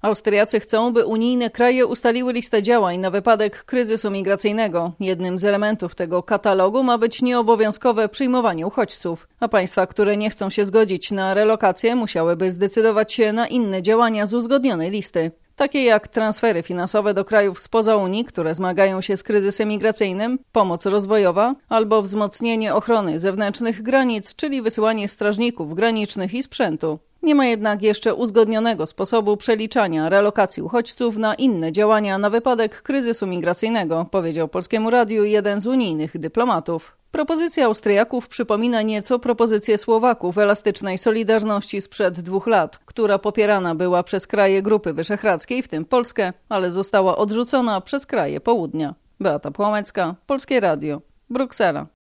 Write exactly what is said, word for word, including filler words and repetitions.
Austriacy chcą, by unijne kraje ustaliły listę działań na wypadek kryzysu migracyjnego. Jednym z elementów tego katalogu ma być nieobowiązkowe przyjmowanie uchodźców, a państwa, które nie chcą się zgodzić na relokację, musiałyby zdecydować się na inne działania z uzgodnionej listy. Takie jak transfery finansowe do krajów spoza Unii, które zmagają się z kryzysem migracyjnym, pomoc rozwojowa albo wzmocnienie ochrony zewnętrznych granic, czyli wysyłanie strażników granicznych i sprzętu. Nie ma jednak jeszcze uzgodnionego sposobu przeliczania relokacji uchodźców na inne działania na wypadek kryzysu migracyjnego, powiedział Polskiemu Radiu jeden z unijnych dyplomatów. Propozycja Austriaków przypomina nieco propozycję Słowaków elastycznej solidarności sprzed dwóch lat, która popierana była przez kraje Grupy Wyszehradzkiej, w tym Polskę, ale została odrzucona przez kraje południa. Beata Płomecka, Polskie Radio, Bruksela.